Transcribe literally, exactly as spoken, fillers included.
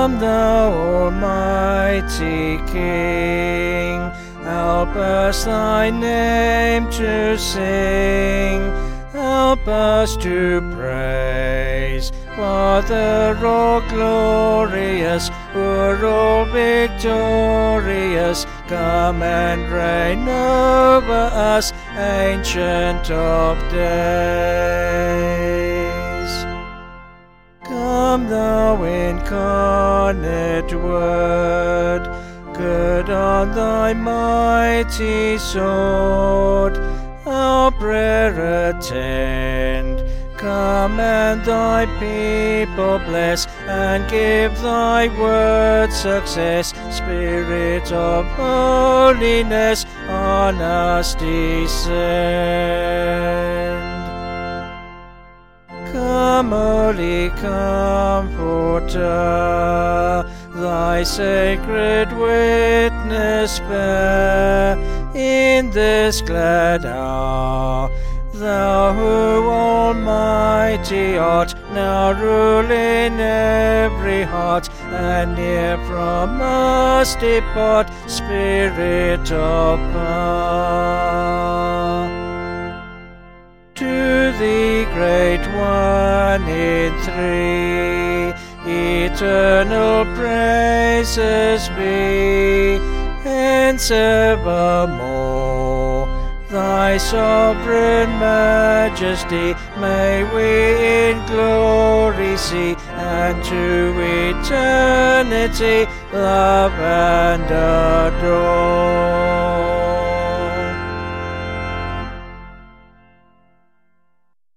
Come, thou Almighty King, help us thy name to sing. Help us to praise, Father all glorious, o'er all victorious. Come and reign over us, Ancient of Days. Come, thou incarnate Word, gird on thy mighty sword, our prayer attend. Come and thy people bless, and give thy word success. Spirit of holiness, on us descend. Come, Holy Comforter, thy sacred witness bear in this glad hour. Thou who almighty art, now rule in every heart, and near from us depart, Spirit of power. To thee, great one in three, eternal praises be, hence evermore. Thy sovereign majesty may we in glory see, and to eternity love and adore.